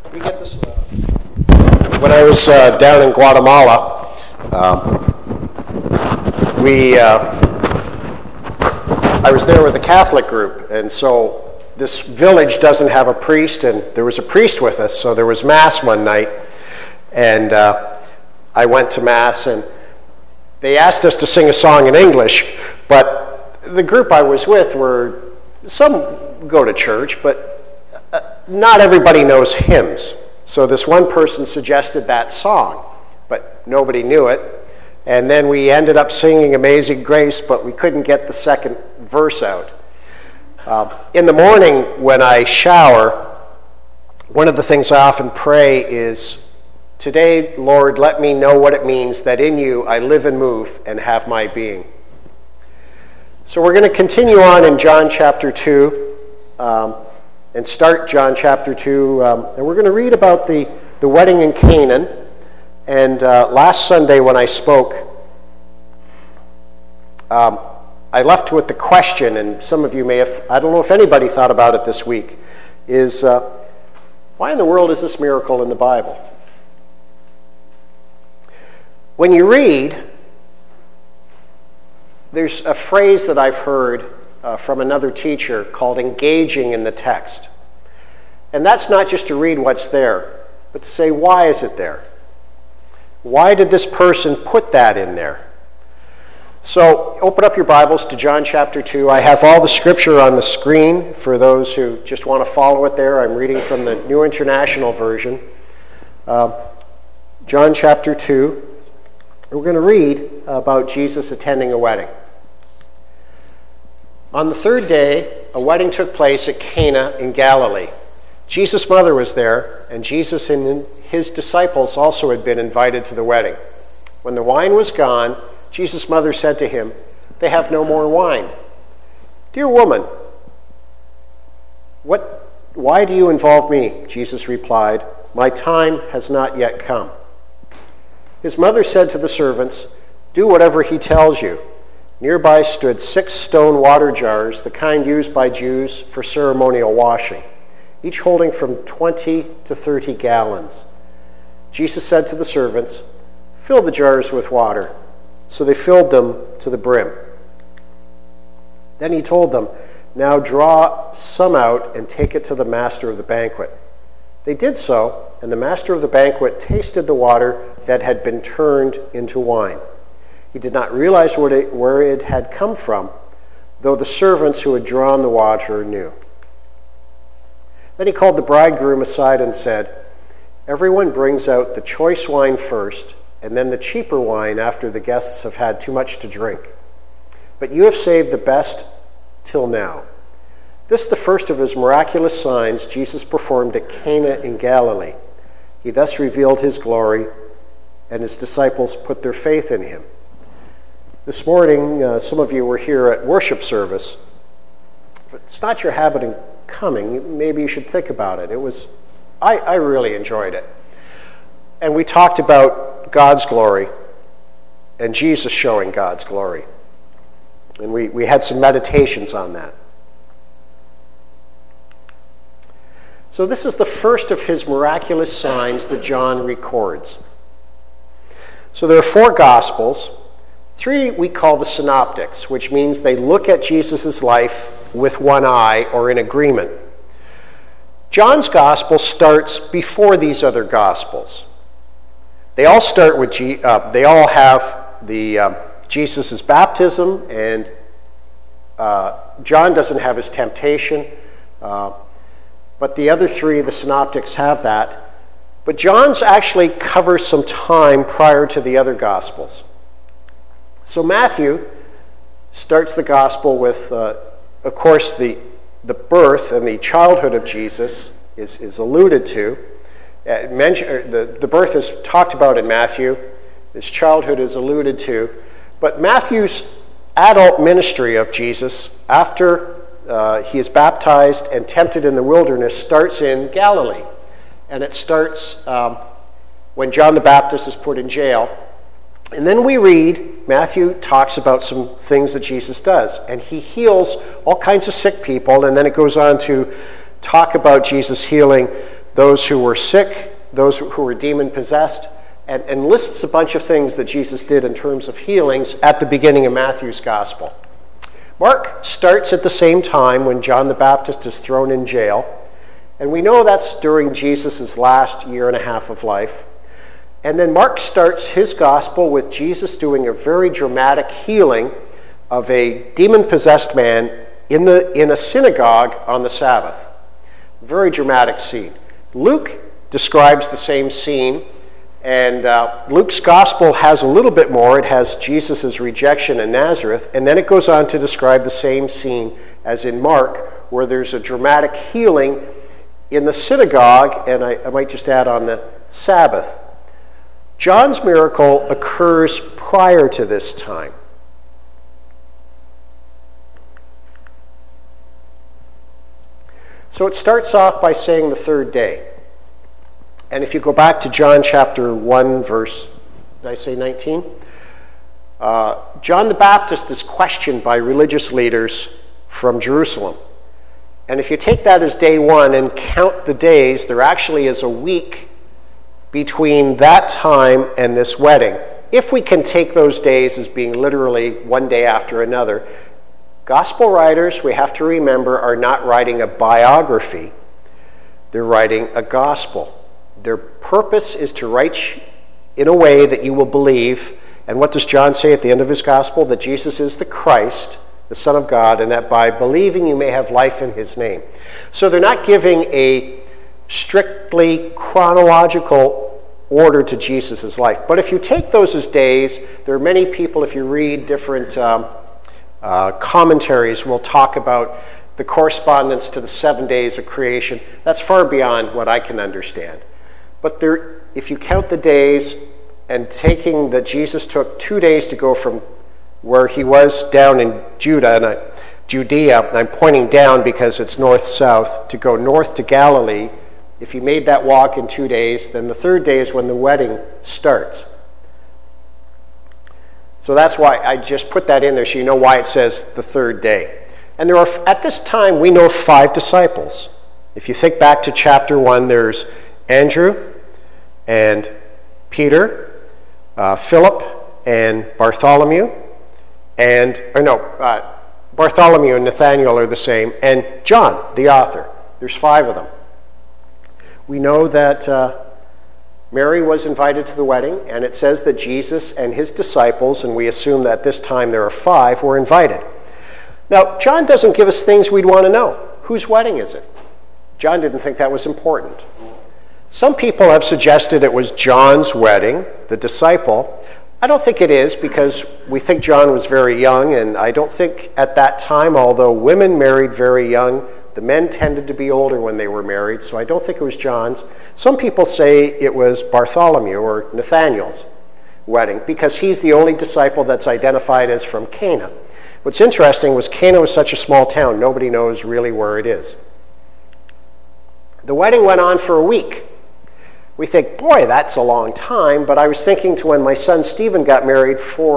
We get this. When I was down in Guatemala, I was there with a Catholic group, and so this village doesn't have a priest, and there was a priest with us, so there was Mass one night, and I went to Mass, and they asked us to sing a song in English, but the group I was with were, some go to church, but not everybody knows hymns. So this one person suggested that song, but nobody knew it. And then we ended up singing Amazing Grace, but we couldn't get the second verse out. In the morning when I shower, one of the things I often pray is, "Today, Lord, let me know what it means that in you I live and move and have my being." So we're going to continue on in John chapter 2. And start John chapter 2, and we're going to read about the wedding in Canaan. And last Sunday when I spoke, I left with the question, and some of you may have, I don't know if anybody thought about it this week, is why in the world is this miracle in the Bible? When you read, there's a phrase that I've heard from another teacher called engaging in the text. And that's not just to read what's there, but to say, why is it there? Why did this person put that in there? So open up your Bibles to John chapter 2. I have all the scripture on the screen for those who just want to follow it there. I'm reading from the New International Version. John chapter 2. We're going to read about Jesus attending a wedding. On the third day, a wedding took place at Cana in Galilee. Jesus' mother was there, and Jesus and his disciples also had been invited to the wedding. When the wine was gone, Jesus' mother said to him, "They have no more wine." "Dear woman, why do you involve me?" Jesus replied, "My time has not yet come." His mother said to the servants, "Do whatever he tells you." Nearby stood 6 stone water jars, the kind used by Jews for ceremonial washing, each holding from 20 to 30 gallons. Jesus said to the servants, "Fill the jars with water." So they filled them to the brim. Then he told them, "Now draw some out and take it to the master of the banquet." They did so, and the master of the banquet tasted the water that had been turned into wine. He did not realize where it had come from, though the servants who had drawn the water knew. Then he called the bridegroom aside and said, "Everyone brings out the choice wine first, and then the cheaper wine after the guests have had too much to drink. But you have saved the best till now." This, the first of his miraculous signs, Jesus performed at Cana in Galilee. He thus revealed his glory, and his disciples put their faith in him. This morning, some of you were here at worship service. If it's not your habit in coming, maybe you should think about it. I really enjoyed it. And we talked about God's glory and Jesus showing God's glory. And we had some meditations on that. So this is the first of his miraculous signs that John records. So there are 4 Gospels. 3 we call the synoptics, which means they look at Jesus' life with one eye or in agreement. John's Gospel starts before these other Gospels. They all start with they all have the Jesus' baptism, and John doesn't have his temptation, but the other 3, the synoptics, have that. But John's actually covers some time prior to the other Gospels. So Matthew starts the gospel with, of course, the birth and the childhood of Jesus is alluded to. The birth is talked about in Matthew. His childhood is alluded to. But Matthew's adult ministry of Jesus, after he is baptized and tempted in the wilderness, starts in Galilee. And it starts when John the Baptist is put in jail. And then we read, Matthew talks about some things that Jesus does. And he heals all kinds of sick people. And then it goes on to talk about Jesus healing those who were sick, those who were demon-possessed, and lists a bunch of things that Jesus did in terms of healings at the beginning of Matthew's gospel. Mark starts at the same time when John the Baptist is thrown in jail, and we know that's during Jesus' last year and a half of life. And then Mark starts his gospel with Jesus doing a very dramatic healing of a demon-possessed man in a synagogue on the Sabbath. Very dramatic scene. Luke describes the same scene, and Luke's gospel has a little bit more. It has Jesus' rejection in Nazareth, and then it goes on to describe the same scene as in Mark, where there's a dramatic healing in the synagogue, and I might just add on the Sabbath. John's miracle occurs prior to this time. So it starts off by saying the third day. And if you go back to John chapter 1, verse, did I say 19? John the Baptist is questioned by religious leaders from Jerusalem. And if you take that as day one and count the days, there actually is a week between that time and this wedding. If we can take those days as being literally one day after another, gospel writers, we have to remember, are not writing a biography. They're writing a gospel. Their purpose is to write in a way that you will believe. And what does John say at the end of his gospel? That Jesus is the Christ, the Son of God, and that by believing you may have life in his name. So they're not giving a strictly chronological order to Jesus' life. But if you take those as days, there are many people, if you read different commentaries, will talk about the correspondence to the 7 days of creation. That's far beyond what I can understand. But if you count the days, and taking that Jesus took 2 days to go from where he was down in Judea, and I'm pointing down because it's north-south, to go north to Galilee, if you made that walk in 2 days, then the third day is when the wedding starts. So that's why I just put that in there so you know why it says the third day. And there are, at this time, we know 5 disciples. If you think back to chapter 1, there's Andrew and Peter, Philip and Bartholomew, Bartholomew and Nathaniel are the same, and John, the author. There's 5 of them. We know that Mary was invited to the wedding, and it says that Jesus and his disciples, and we assume that this time there are 5, were invited. Now, John doesn't give us things we'd want to know. Whose wedding is it? John didn't think that was important. Some people have suggested it was John's wedding, the disciple. I don't think it is, because we think John was very young, and I don't think at that time, although women married very young, the men tended to be older when they were married, so I don't think it was John's. Some people say it was Bartholomew or Nathaniel's wedding, because he's the only disciple that's identified as from Cana. What's interesting was Cana was such a small town, nobody knows really where it is. The wedding went on for a week. We think, boy, that's a long time, but I was thinking to when my son Stephen got married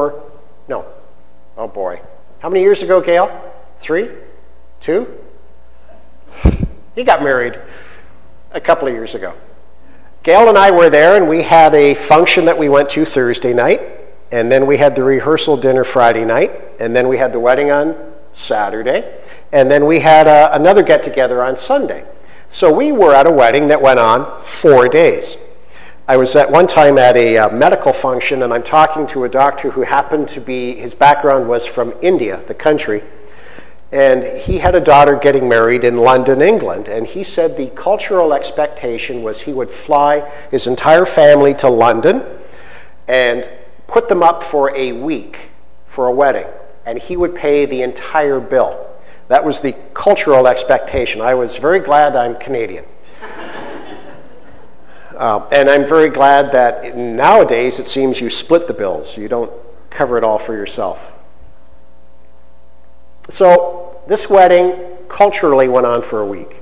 how many years ago, Gail? 3? 2? He got married a couple of years ago. Gail and I were there, and we had a function that we went to Thursday night, and then we had the rehearsal dinner Friday night, and then we had the wedding on Saturday, and then we had another get-together on Sunday. So we were at a wedding that went on 4 days. I was at one time at a medical function, and I'm talking to a doctor who happened to be, his background was from India, the country, and he had a daughter getting married in London, England, and he said the cultural expectation was he would fly his entire family to London and put them up for a week for a wedding, and he would pay the entire bill. That was the cultural expectation. I was very glad I'm Canadian. And I'm very glad that nowadays it seems you split the bills. You don't cover it all for yourself. So this wedding culturally went on for a week.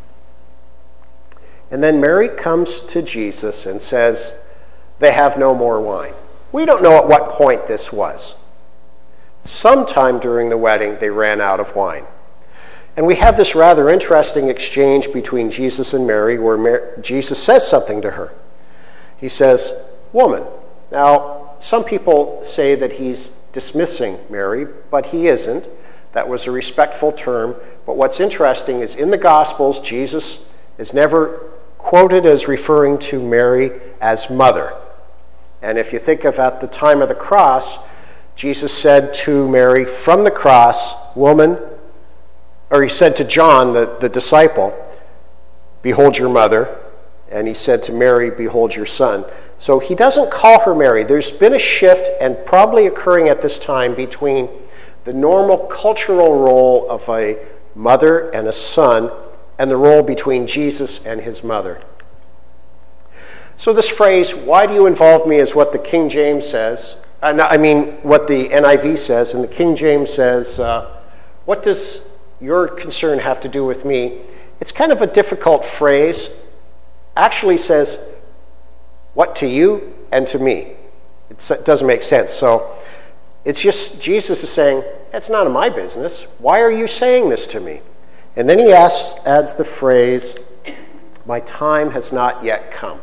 And then Mary comes to Jesus and says, they have no more wine. We don't know at what point this was. Sometime during the wedding, they ran out of wine. And we have this rather interesting exchange between Jesus and Mary where Jesus says something to her. He says, "Woman." Now, some people say that he's dismissing Mary, but he isn't. That was a respectful term. But what's interesting is in the Gospels, Jesus is never quoted as referring to Mary as mother. And if you think of at the time of the cross, Jesus said to Mary from the cross, "Woman," or he said to John, the disciple, "Behold your mother." And he said to Mary, "Behold your son." So he doesn't call her Mary. There's been a shift, and probably occurring at this time, between the normal cultural role of a mother and a son and the role between Jesus and his mother. So this phrase, "Why do you involve me?" is what the King James says. What the NIV says, and the King James says, "What does your concern have to do with me?" It's kind of a difficult phrase. Actually says, "What to you and to me?" It doesn't make sense. So it's just Jesus is saying, "It's none of my business. Why are you saying this to me?" And then he adds the phrase, "My time has not yet come."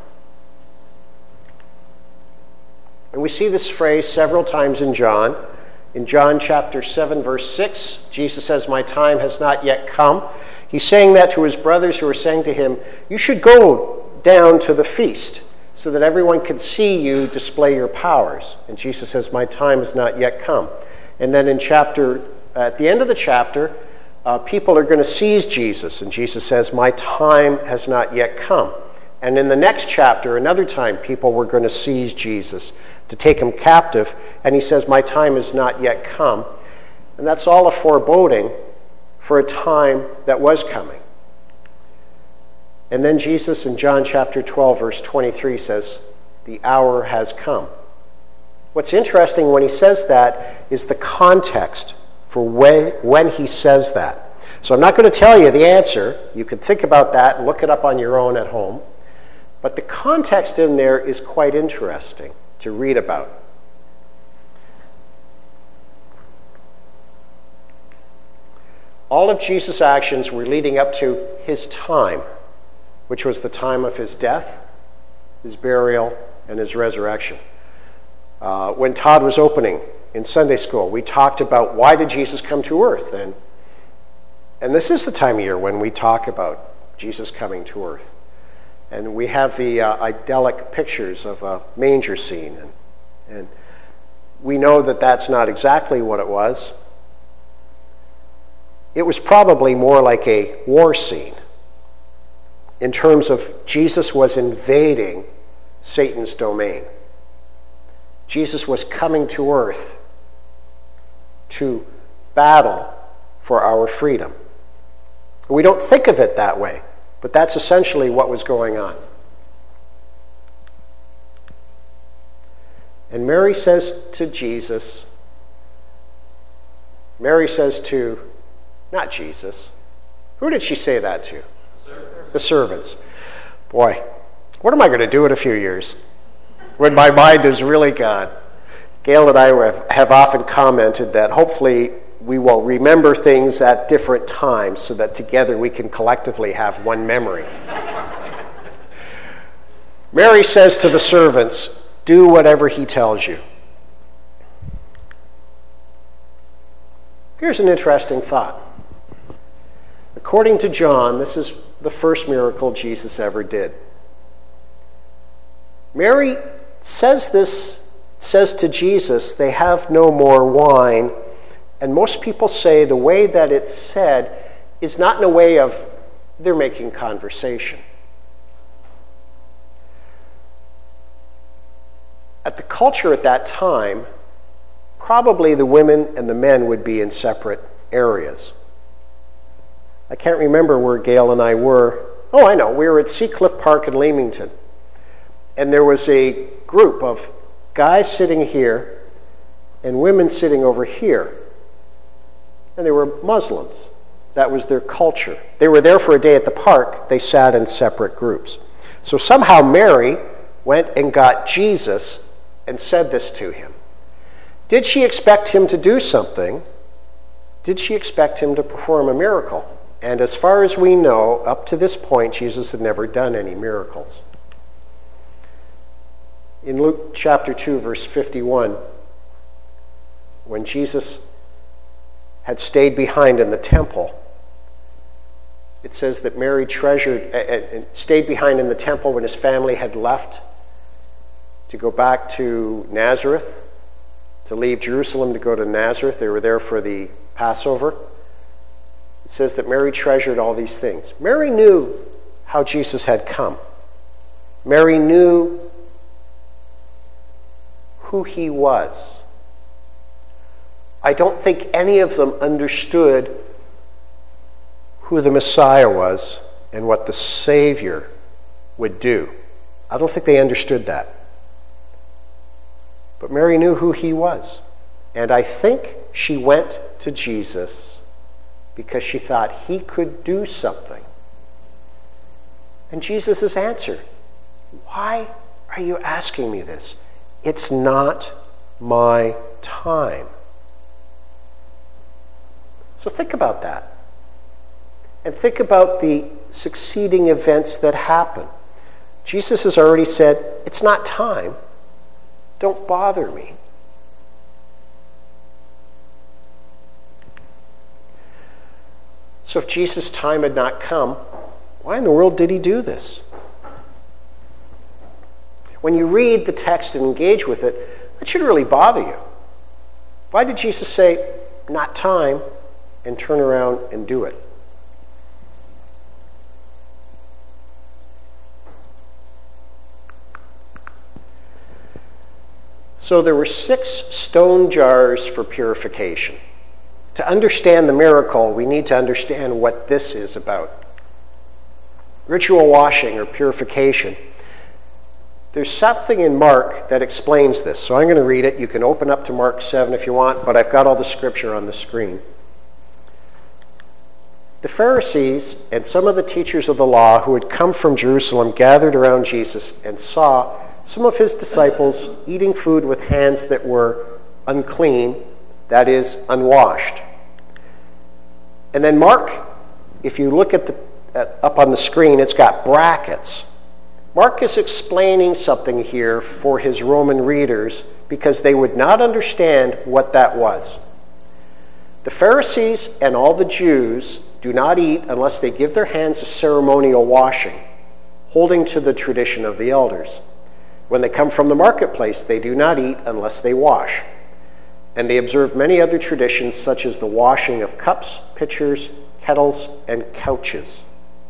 And we see this phrase several times in John. In John chapter 7, verse 6, Jesus says, "My time has not yet come." He's saying that to his brothers who are saying to him, "You should go down to the feast so that everyone can see you display your powers." And Jesus says, "My time has not yet come." And then at the end of the chapter, people are going to seize Jesus. And Jesus says, "My time has not yet come." And in the next chapter, another time, people were going to seize Jesus to take him captive. And he says, "My time has not yet come." And that's all a foreboding for a time that was coming. And then Jesus in John chapter 12, verse 23 says, "The hour has come." What's interesting when he says that is the context for when he says that. So I'm not going to tell you the answer. You can think about that and look it up on your own at home. But the context in there is quite interesting to read about. All of Jesus' actions were leading up to his time, which was the time of his death, his burial, and his resurrection. When Todd was opening in Sunday school, we talked about why did Jesus come to earth? And this is the time of year when we talk about Jesus coming to earth. And we have the idyllic pictures of a manger scene. And we know that that's not exactly what it was. It was probably more like a war scene in terms of Jesus was invading Satan's domain. Jesus was coming to earth to battle for our freedom. We don't think of it that way. But that's essentially what was going on. And Mary says to Jesus, not Jesus. Who did she say that to? The servants. Boy, what am I going to do in a few years when my mind is really gone? Gail and I have often commented that hopefully we will remember things at different times so that together we can collectively have one memory. Mary says to the servants, "Do whatever he tells you." Here's an interesting thought. According to John, this is the first miracle Jesus ever did. Mary says to Jesus, "They have no more wine." And most people say the way that it's said is not in a way of they're making conversation. At the culture at that time, probably the women and the men would be in separate areas. I can't remember where Gail and I were. Oh, I know. We were at Seacliff Park in Leamington. And there was a group of guys sitting here and women sitting over here. And they were Muslims. That was their culture. They were there for a day at the park. They sat in separate groups. So somehow Mary went and got Jesus and said this to him. Did she expect him to do something? Did she expect him to perform a miracle? And as far as we know, up to this point, Jesus had never done any miracles. In Luke chapter 2, verse 51, when Jesus had stayed behind in the temple, it says that Mary stayed behind in the temple when his family had left to go back to Nazareth, to leave Jerusalem to go to Nazareth. They were there for the Passover. It says that Mary treasured all these things. Mary knew how Jesus had come. Mary knew who he was. I don't think any of them understood who the Messiah was and what the Savior would do. I don't think they understood that. But Mary knew who he was. And I think she went to Jesus because she thought he could do something. And Jesus' answer, why are you asking me this? It's not my time. So think about that. And think about the succeeding events that happen. Jesus has already said, it's not time. Don't bother me. So if Jesus' time had not come, why in the world did he do this? When you read the text and engage with it, it should really bother you. Why did Jesus say, not time, and turn around and do it? So there were 6 stone jars for purification. To understand the miracle, we need to understand what this is about. Ritual washing or purification. There's something in Mark that explains this. So I'm going to read it. You can open up to Mark 7 if you want, but I've got all the scripture on the screen. The Pharisees and some of the teachers of the law who had come from Jerusalem gathered around Jesus and saw some of his disciples eating food with hands that were unclean, that is, unwashed. And then Mark, if you look at up on the screen, it's got brackets. Mark is explaining something here for his Roman readers because they would not understand what that was. The Pharisees and all the Jews do not eat unless they give their hands a ceremonial washing, holding to the tradition of the elders. When they come from the marketplace, they do not eat unless they wash. And they observe many other traditions, such as the washing of cups, pitchers, kettles, and couches.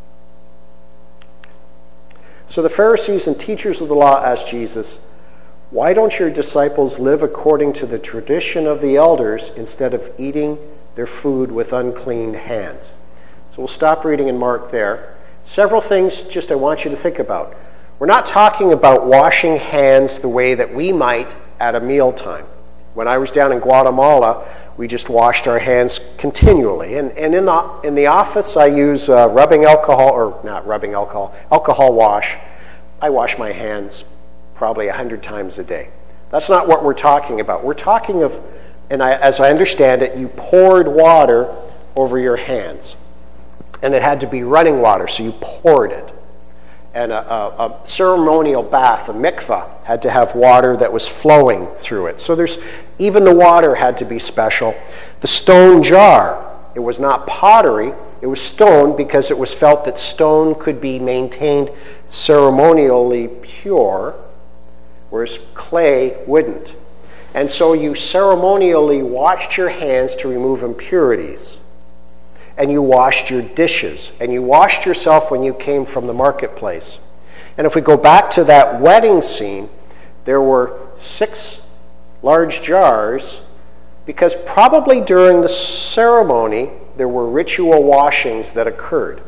So the Pharisees and teachers of the law asked Jesus, why don't your disciples live according to the tradition of the elders instead of eating their food with unclean hands? So we'll stop reading in Mark there. Several things just I want you to think about. We're not talking about washing hands the way that we might at a mealtime. When I was down in Guatemala, we just washed our hands continually. And in the office, I use alcohol wash. I wash my hands probably 100 times a day. That's not what we're talking about. We're talking of, as I understand it, you poured water over your hands. And it had to be running water, so you poured it. And a ceremonial bath, a mikvah, had to have water that was flowing through it. So even the water had to be special. The stone jar, it was not pottery, it was stone because it was felt that stone could be maintained ceremonially pure, whereas clay wouldn't. And so you ceremonially washed your hands to remove impurities. And you washed your dishes, and you washed yourself when you came from the marketplace. And if we go back to that wedding scene, there were 6 large jars, because probably during the ceremony, there were ritual washings that occurred.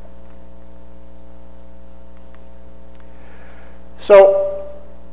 So,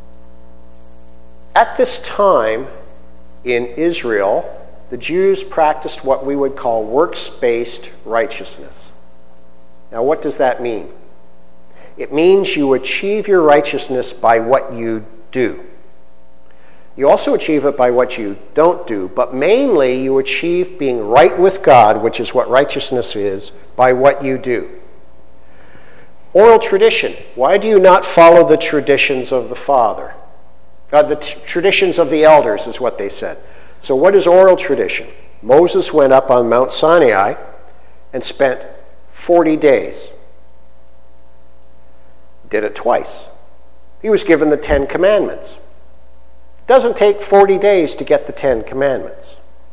at this time in Israel, the Jews practiced what we would call works-based righteousness. Now, what does that mean? It means you achieve your righteousness by what you do. You also achieve it by what you don't do, but mainly you achieve being right with God, which is what righteousness is, by what you do. Oral tradition. Why do you not follow the traditions of the Father? The traditions of the elders is what they said. So what is oral tradition? Moses went up on Mount Sinai and spent 40 days. Did it twice. He was given the 10 Commandments. It doesn't take 40 days to get the 10 Commandments.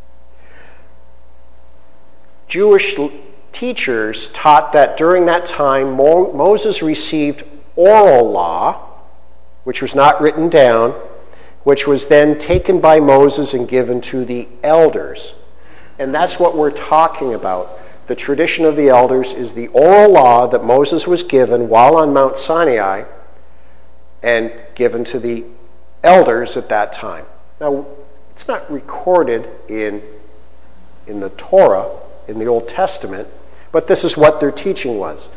Jewish teachers taught that during that time Moses received oral law, which was not written down, which was then taken by Moses and given to the elders. And that's what we're talking about. The tradition of the elders is the oral law that Moses was given while on Mount Sinai and given to the elders at that time. Now, it's not recorded in the Torah, in the Old Testament, but this is what their teaching was.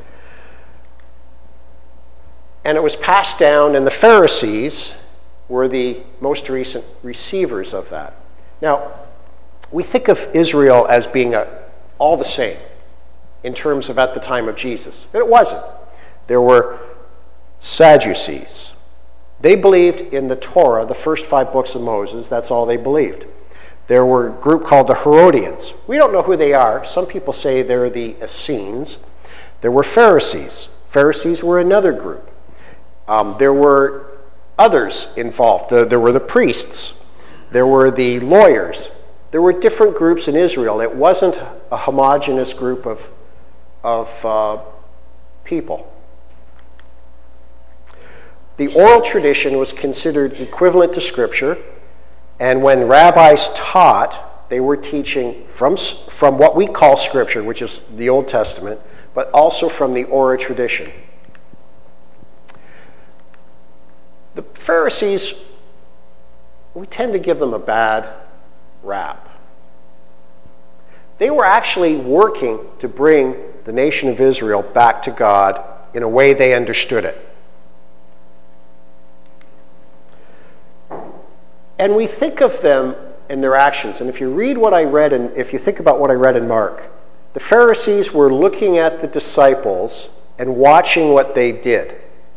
And it was passed down, and the Pharisees were the most recent receivers of that. Now, we think of Israel as being all the same in terms of at the time of Jesus. But it wasn't. There were Sadducees. They believed in the Torah, the first 5 books of Moses. That's all they believed. There were a group called the Herodians. We don't know who they are. Some people say they're the Essenes. There were Pharisees. Pharisees were another group. There were others involved. There were the priests. There were the lawyers. There were different groups in Israel. It wasn't a homogeneous group of people. The oral tradition was considered equivalent to Scripture, and when rabbis taught, they were teaching from what we call Scripture, which is the Old Testament, but also from the oral tradition. The Pharisees, we tend to give them a bad rap. They were actually working to bring the nation of Israel back to God in a way they understood it. And we think of them and their actions. And if you read what I read, and if you think about what I read in Mark, the Pharisees were looking at the disciples and watching what they did.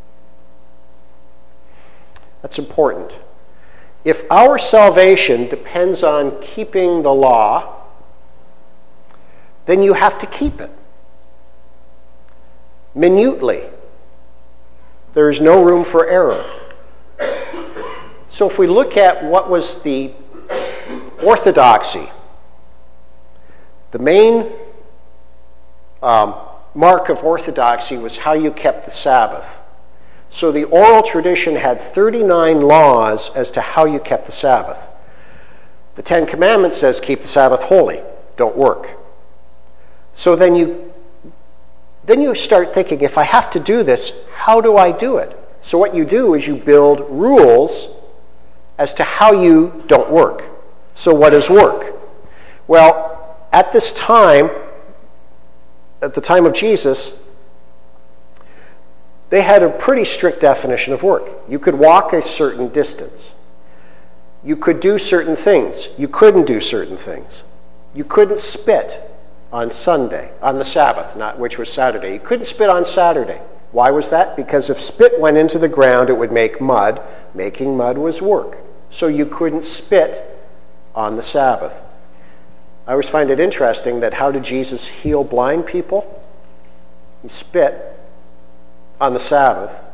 That's important. If our salvation depends on keeping the law, then you have to keep it. Minutely. There is no room for error. So if we look at what was the orthodoxy, the main mark of orthodoxy was how you kept the Sabbath. So the oral tradition had 39 laws as to how you kept the Sabbath. The 10 Commandments says keep the Sabbath holy, don't work. So then you start thinking, if I have to do this, how do I do it? So what you do is you build rules as to how you don't work. So what is work? Well, at this time, at the time of Jesus, they had a pretty strict definition of work. You could walk a certain distance. You could do certain things. You couldn't do certain things. You couldn't spit on Sunday, on the Sabbath, which was Saturday. You couldn't spit on Saturday. Why was that? Because if spit went into the ground, it would make mud. Making mud was work. So you couldn't spit on the Sabbath. I always find it interesting that how did Jesus heal blind people? He spit on the Sabbath.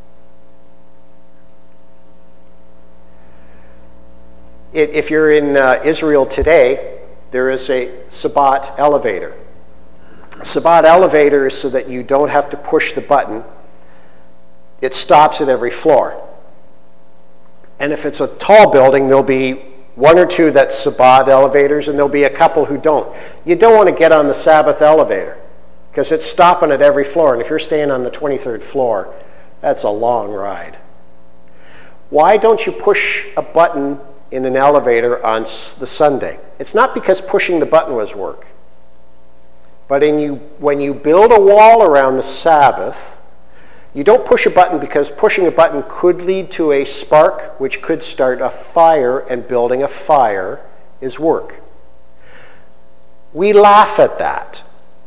If you're in Israel today, there is a Shabbat elevator. A Shabbat elevator is so that you don't have to push the button. It stops at every floor. And if it's a tall building, there'll be 1 or 2 that's Shabbat elevators, and there'll be a couple who don't. You don't want to get on the Sabbath elevator because it's stopping at every floor. And if you're staying on the 23rd floor, that's a long ride. Why don't you push a button in an elevator on the Sunday? It's not because pushing the button was work. But when you build a wall around the Sabbath, You don't push a button because pushing a button could lead to a spark, which could start a fire, and building a fire is work. We laugh at that.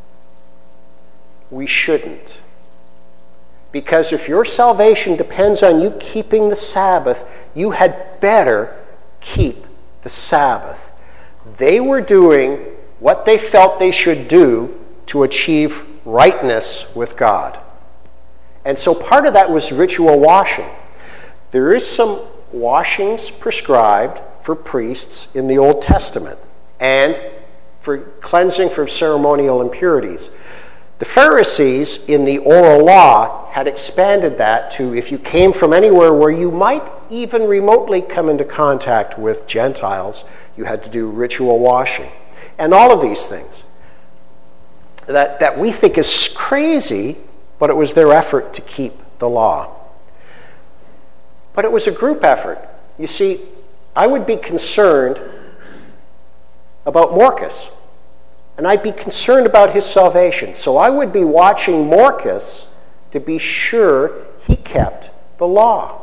We shouldn't. Because if your salvation depends on you keeping the Sabbath, you had better keep the Sabbath. They were doing what they felt they should do to achieve rightness with God. And so part of that was ritual washing. There is some washings prescribed for priests in the Old Testament and for cleansing from ceremonial impurities. The Pharisees in the oral law had expanded that to if you came from anywhere where you might even remotely come into contact with Gentiles, you had to do ritual washing. And all of these things that we think is crazy, but it was their effort to keep the law. But it was a group effort. You see, I would be concerned about Morcus, and I'd be concerned about his salvation. So I would be watching Morcus to be sure he kept the law.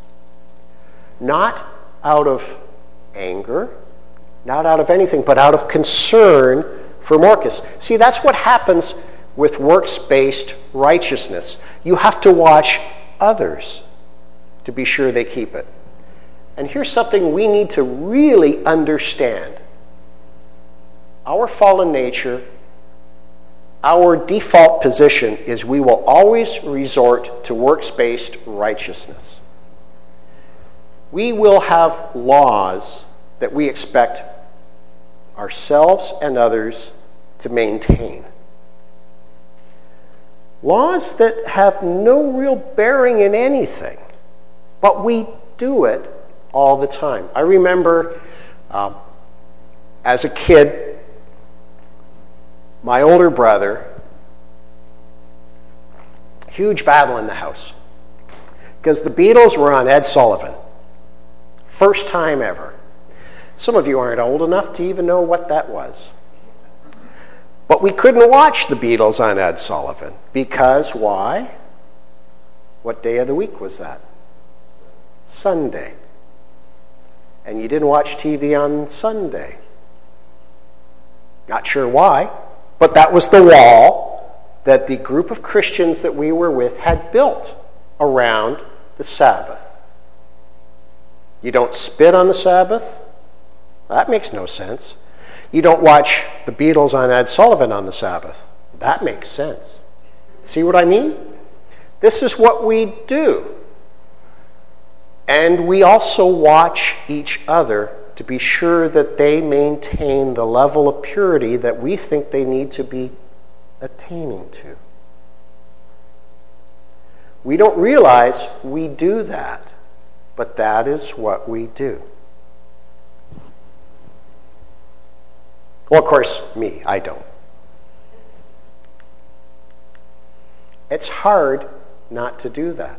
Not out of anger, not out of anything, but out of concern for Morcus. See, that's what happens with works-based righteousness. You have to watch others to be sure they keep it. And here's something we need to really understand. Our fallen nature, our default position is we will always resort to works-based righteousness. We will have laws that we expect ourselves and others to maintain. Laws that have no real bearing in anything, but we do it all the time. I remember as a kid, my older brother, huge battle in the house, because the Beatles were on Ed Sullivan. First time ever. Some of you aren't old enough to even know what that was. But we couldn't watch the Beatles on Ed Sullivan. Because why? What day of the week was that? Sunday. And you didn't watch TV on Sunday. Not sure why, but that was the wall that the group of Christians that we were with had built around the Sabbath. You don't spit on the Sabbath? Well, that makes no sense. You don't watch the Beatles on Ed Sullivan on the Sabbath. That makes sense. See what I mean? This is what we do. And we also watch each other to be sure that they maintain the level of purity that we think they need to be attaining to. We don't realize we do that, but that is what we do. Well, of course, me, I don't. It's hard not to do that.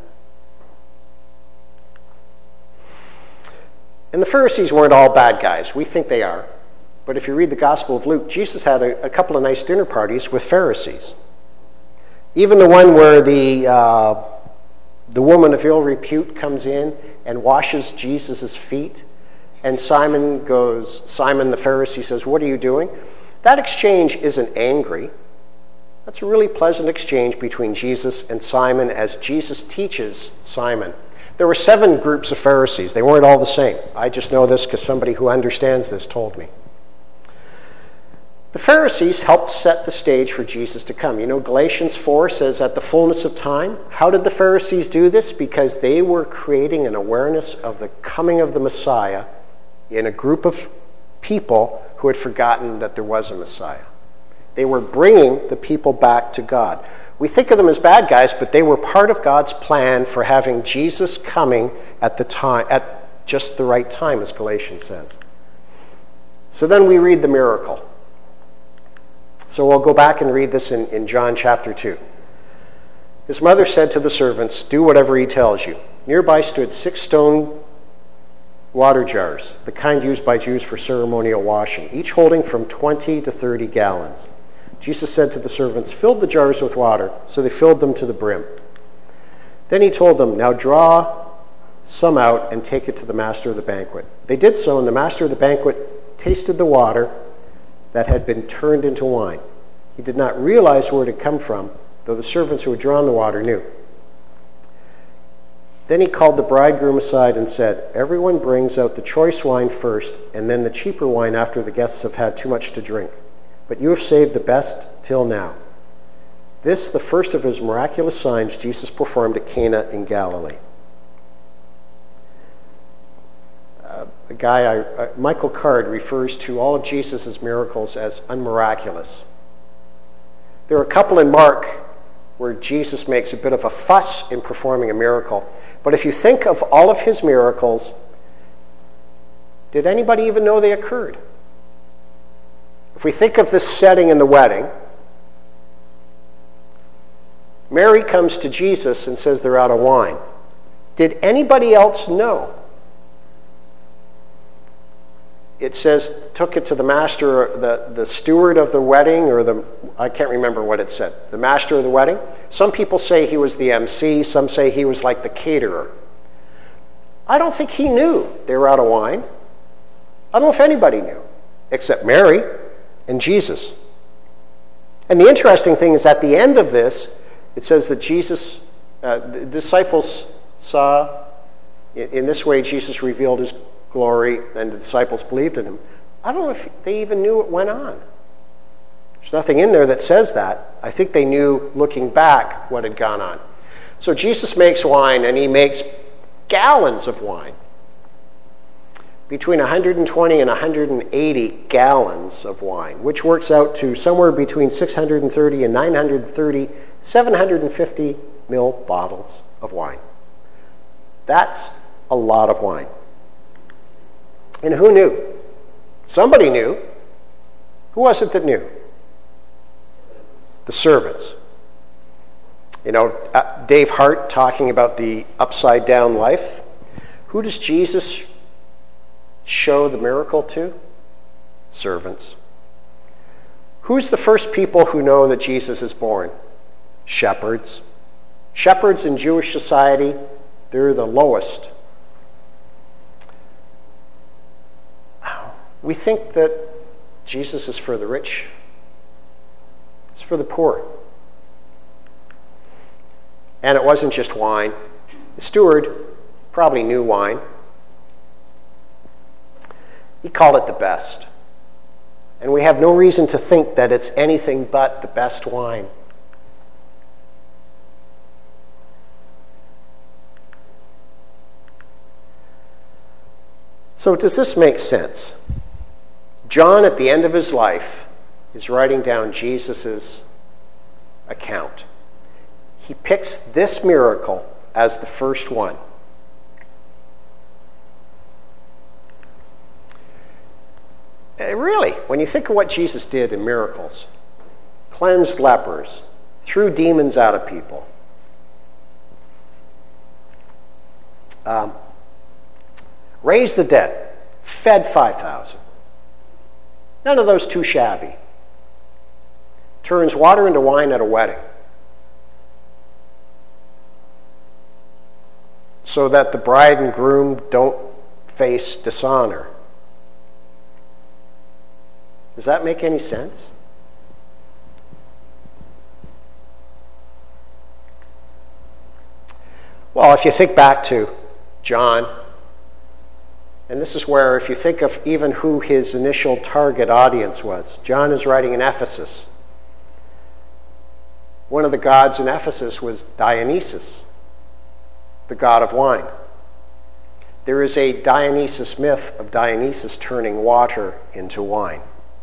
And the Pharisees weren't all bad guys. We think they are. But if you read the Gospel of Luke, Jesus had a couple of nice dinner parties with Pharisees. Even the one where the woman of ill repute comes in and washes Jesus' feet. And Simon the Pharisee says, "What are you doing?" That exchange isn't angry. That's a really pleasant exchange between Jesus and Simon as Jesus teaches Simon. There were 7 groups of Pharisees. They weren't all the same. I just know this because somebody who understands this told me. The Pharisees helped set the stage for Jesus to come. You know, Galatians 4 says, at the fullness of time. How did the Pharisees do this? Because they were creating an awareness of the coming of the Messiah in a group of people who had forgotten that there was a Messiah. They were bringing the people back to God. We think of them as bad guys, but they were part of God's plan for having Jesus coming at just the right time, as Galatians says. So then we read the miracle. So we'll go back and read this in John chapter 2. His mother said to the servants, "Do whatever he tells you." Nearby stood 6 stone water jars, the kind used by Jews for ceremonial washing, each holding from 20 to 30 gallons. Jesus said to the servants, "Fill the jars with water." So they filled them to the brim. Then he told them, "Now draw some out and take it to the master of the banquet." They did so, and the master of the banquet tasted the water that had been turned into wine. He did not realize where it had come from, though the servants who had drawn the water knew. Then he called the bridegroom aside and said, "Everyone brings out the choice wine first, and then the cheaper wine after the guests have had too much to drink. But you have saved the best till now." This, the first of his miraculous signs Jesus performed at Cana in Galilee. Michael Card refers to all of Jesus' miracles as unmiraculous. There are a couple in Mark where Jesus makes a bit of a fuss in performing a miracle. But if you think of all of his miracles, did anybody even know they occurred? If we think of this setting in the wedding, Mary comes to Jesus and says they're out of wine. Did anybody else know? It says, took it to the master, the steward of the wedding, or I can't remember what it said. The master of the wedding? Some people say he was the MC. Some say he was like the caterer. I don't think he knew they were out of wine. I don't know if anybody knew, except Mary and Jesus. And the interesting thing is at the end of this, it says that the disciples saw, in this way Jesus revealed his glory, and the disciples believed in him. I don't know if they even knew what went on. There's nothing in there that says that. I think they knew, looking back, what had gone on. So Jesus makes wine, and he makes gallons of wine. Between 120 and 180 gallons of wine, which works out to somewhere between 630 and 930, 750 ml bottles of wine. That's a lot of wine. And who knew? Somebody knew. Who was it that knew? The servants. You know, Dave Hart talking about the upside down life. Who does Jesus show the miracle to? Servants. Who's the first people who know that Jesus is born? Shepherds. Shepherds in Jewish society, they're the lowest. We think that Jesus is for the rich. It's for the poor. And it wasn't just wine. The steward probably knew wine. He called it the best. And we have no reason to think that it's anything but the best wine. So does this make sense? John, at the end of his life, is writing down Jesus' account. He picks this miracle as the first one. Really, when you think of what Jesus did in miracles, cleansed lepers, threw demons out of people, raised the dead, fed 5,000. None of those too shabby. Turns water into wine at a wedding, so that the bride and groom don't face dishonor. Does that make any sense? Well, if you think back to John, and this is where, if you think of even who his initial target audience was, John is writing in Ephesus. One of the gods in Ephesus was Dionysus, the god of wine. There is a Dionysus myth of Dionysus turning water into wine.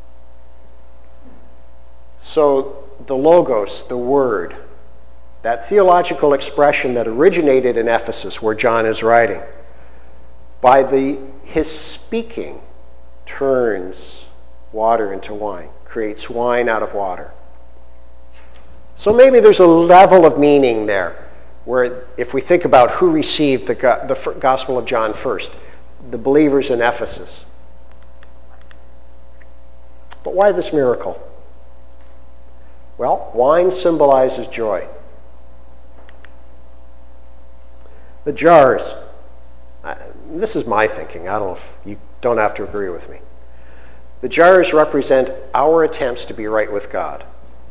So the Logos, the Word, that theological expression that originated in Ephesus where John is writing, by his speaking turns water into wine, creates wine out of water. So maybe there's a level of meaning there where, if we think about who received the Gospel of John first, the believers in Ephesus. But why this miracle? Well, wine symbolizes joy. The jars. This is my thinking. I don't know if you don't have to agree with me. The jars represent our attempts to be right with God.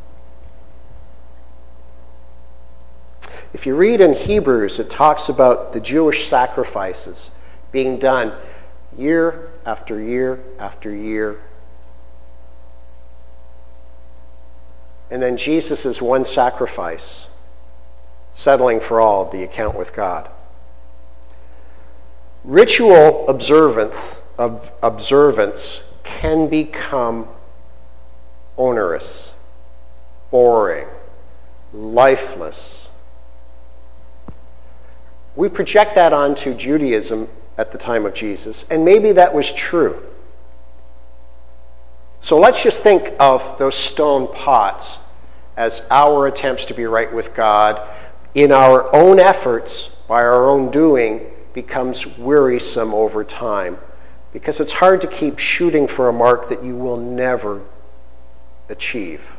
If you read in Hebrews, it talks about the Jewish sacrifices being done year after year after year. And then Jesus is one sacrifice, settling for all the account with God. Ritual observance can become onerous, boring, lifeless. We project that onto Judaism at the time of Jesus, and maybe that was true. So let's just think of those stone pots as our attempts to be right with God in our own efforts, by our own doing, becomes wearisome over time, because it's hard to keep shooting for a mark that you will never achieve.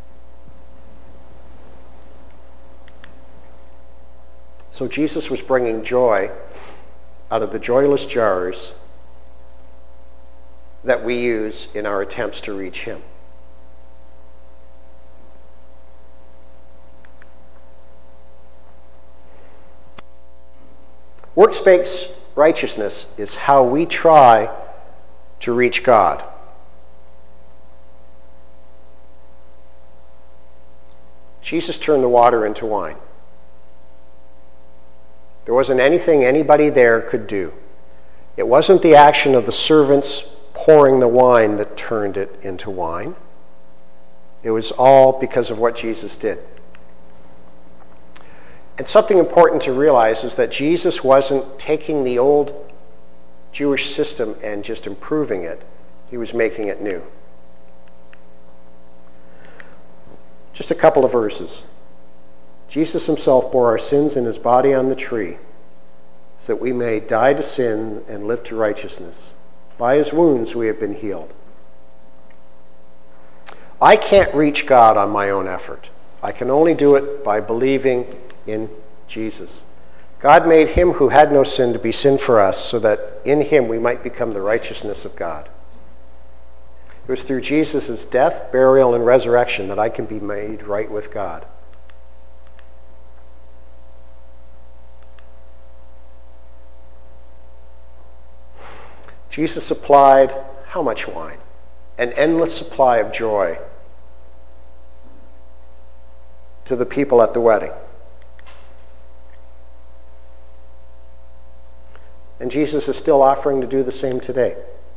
So Jesus was bringing joy out of the joyless jars that we use in our attempts to reach him. Works-based righteousness is how we try to reach God. Jesus turned the water into wine. There wasn't anything anybody there could do. It wasn't the action of the servants pouring the wine that turned it into wine. It was all because of what Jesus did. And something important to realize is that Jesus wasn't taking the old Jewish system and just improving it. He was making it new. Just a couple of verses. Jesus himself bore our sins in his body on the tree, so that we may die to sin and live to righteousness. By his wounds we have been healed. I can't reach God on my own effort. I can only do it by believing in Jesus. God made him who had no sin to be sin for us, so that in him we might become the righteousness of God. It was through Jesus' death, burial, and resurrection that I can be made right with God. Jesus supplied how much wine? An endless supply of joy to the people at the wedding. And Jesus is still offering to do the same today.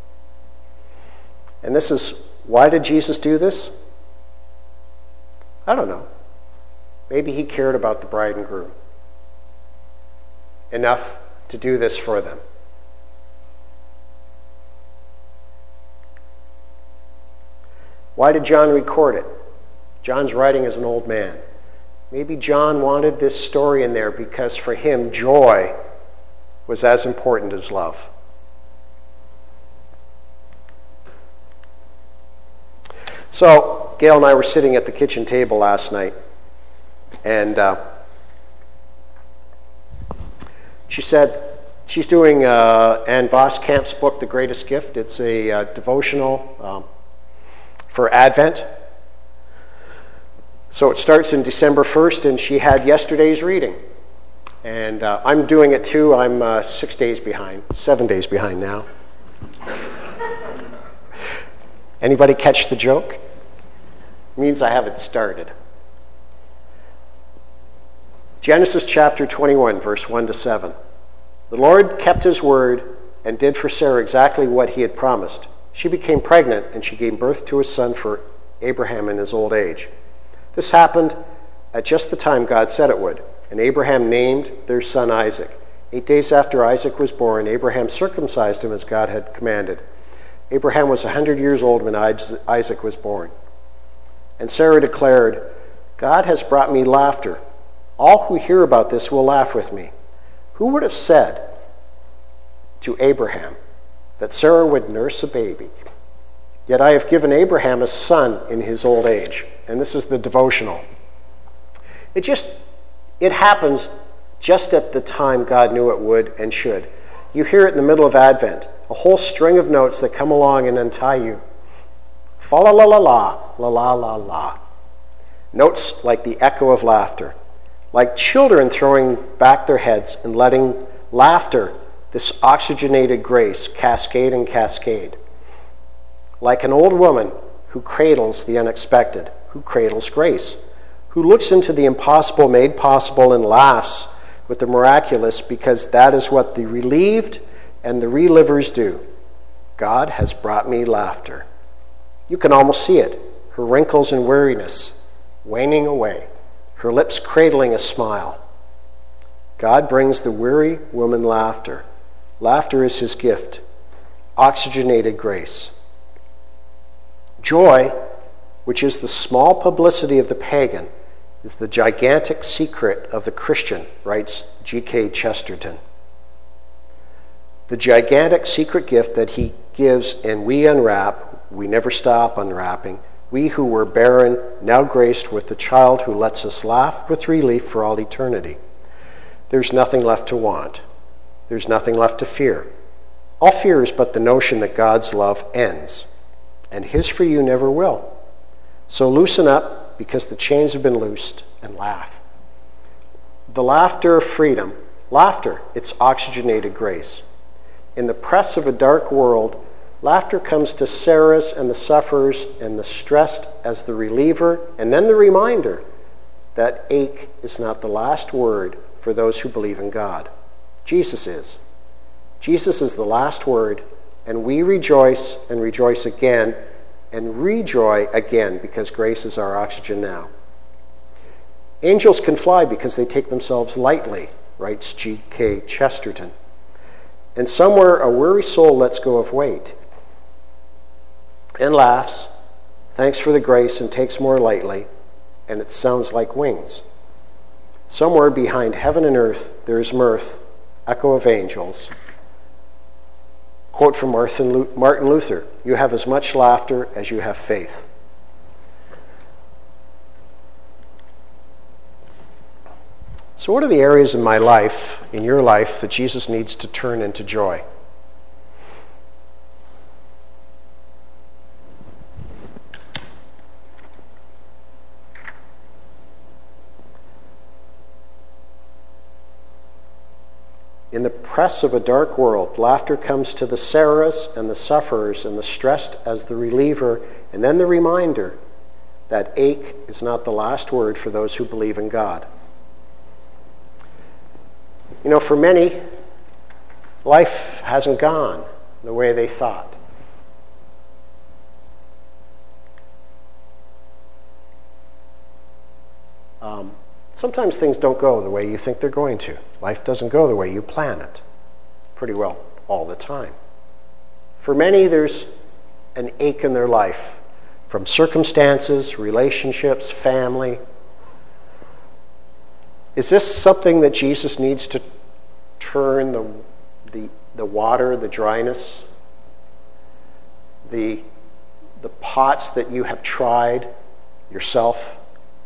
And this is, why did Jesus do this? I don't know. Maybe he cared about the bride and groom enough to do this for them. Why did John record it? John's writing as an old man. Maybe John wanted this story in there because for him, joy was as important as love. So, Gail and I were sitting at the kitchen table last night, and she said she's doing Ann Voskamp's book, The Greatest Gift. It's a devotional for Advent. So it starts in December 1st, and she had yesterday's reading. And I'm doing it too. I'm 7 days behind now. Anybody catch the joke? It means I haven't started. Genesis chapter 21, verse 1 to 7. The Lord kept his word and did for Sarah exactly what he had promised. She became pregnant, and she gave birth to a son for Abraham in his old age. This happened at just the time God said it would, and Abraham named their son Isaac. 8 days after Isaac was born, Abraham circumcised him as God had commanded. Abraham was 100 years old when Isaac was born. And Sarah declared, God has brought me laughter. All who hear about this will laugh with me. Who would have said to Abraham that Sarah would nurse a baby? Yet I have given Abraham a son in his old age. And this is the devotional. It happens just at the time God knew it would and should. You hear it in the middle of Advent, a whole string of notes that come along and untie you. Fa la la la la, la la la la. Notes like the echo of laughter, like children throwing back their heads and letting laughter, this oxygenated grace, cascade and cascade. Like an old woman who cradles the unexpected, who cradles grace, who looks into the impossible made possible and laughs with the miraculous, because that is what the relieved and the relivers do. God has brought me laughter. You can almost see it, her wrinkles and weariness waning away, her lips cradling a smile. God brings the weary woman laughter. Laughter is his gift, oxygenated grace. Joy, which is the small publicity of the pagan, is the gigantic secret of the Christian, writes G.K. Chesterton. The gigantic secret gift that he gives and we unwrap, we never stop unwrapping, we who were barren, now graced with the child who lets us laugh with relief for all eternity. There's nothing left to want. There's nothing left to fear. All fear is but the notion that God's love ends, and his for you never will. So loosen up, because the chains have been loosed, and laugh. The laughter of freedom, laughter, it's oxygenated grace. In the press of a dark world, laughter comes to Sarah's and the sufferers and the stressed as the reliever, and then the reminder that ache is not the last word for those who believe in God. Jesus is. Jesus is the last word, and we rejoice and rejoice again and rejoy again, because grace is our oxygen now. Angels can fly because they take themselves lightly, writes G.K. Chesterton. And somewhere a weary soul lets go of weight and laughs, thanks for the grace, and takes more lightly, and it sounds like wings. Somewhere behind heaven and earth there is mirth, echo of angels. Quote from Martin Luther, "You have as much laughter as you have faith." So what are the areas in my life, in your life, that Jesus needs to turn into joy? In the press of a dark world, laughter comes to the Sarahs and the sufferers and the stressed as the reliever, and then the reminder that ache is not the last word for those who believe in God. You know, for many, life hasn't gone the way they thought. Sometimes things don't go the way you think they're going to. Life doesn't go the way you plan it. Pretty well all the time. For many, there's an ache in their life from circumstances, relationships, family. Is this something that Jesus needs to turn the water, the dryness, the pots that you have tried yourself,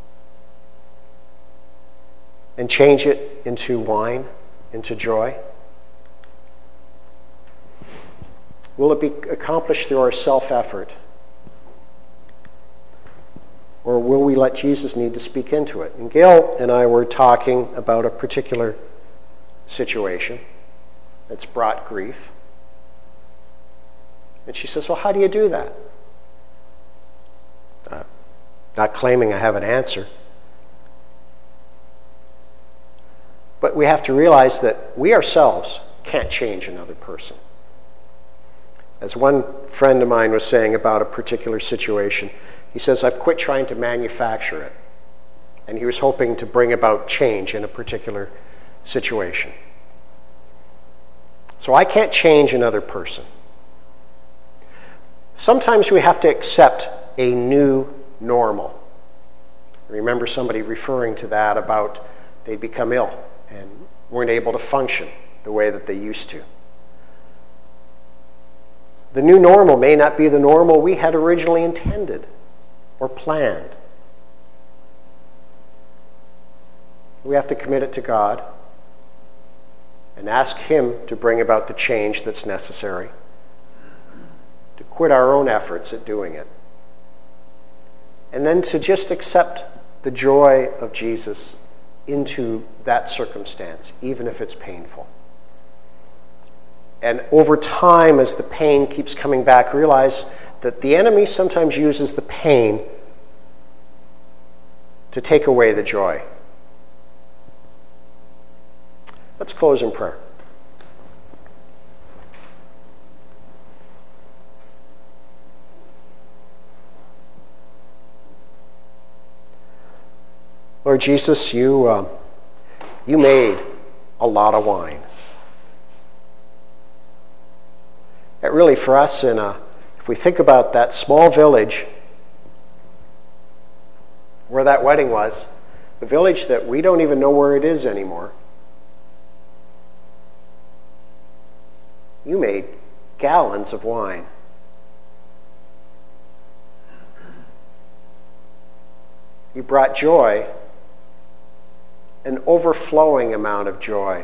and change it into wine, into joy? Will it be accomplished through our self-effort? Or will we let Jesus need to speak into it? And Gail and I were talking about a particular situation that's brought grief. And she says, well, how do you do that? Not claiming I have an answer. But we have to realize that we ourselves can't change another person. As one friend of mine was saying about a particular situation, he says, I've quit trying to manufacture it. And he was hoping to bring about change in a particular situation. So I can't change another person. Sometimes we have to accept a new normal. I remember somebody referring to that about they'd become ill and weren't able to function the way that they used to. The new normal may not be the normal we had originally intended or planned. We have to commit it to God. and ask Him to bring about the change that's necessary, to quit our own efforts at doing it, and then to just accept the joy of Jesus into that circumstance, even if it's painful. And over time, as the pain keeps coming back, realize that the enemy sometimes uses the pain to take away the joy. Let's close in prayer. Lord Jesus, you made a lot of wine. That really, for us, if we think about that small village where that wedding was, a village that we don't even know where it is anymore, you made gallons of wine. You brought joy, an overflowing amount of joy,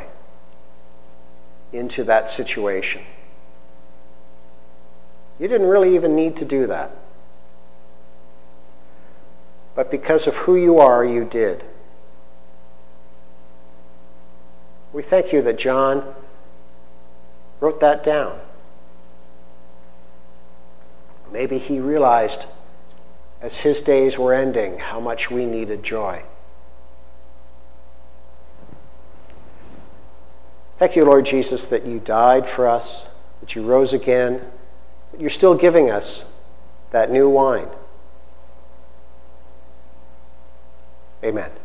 into that situation. You didn't really even need to do that. But because of who you are, you did. We thank you that John wrote that down. Maybe he realized as his days were ending how much we needed joy. Thank you, Lord Jesus, that you died for us, that you rose again, that you're still giving us that new wine. Amen.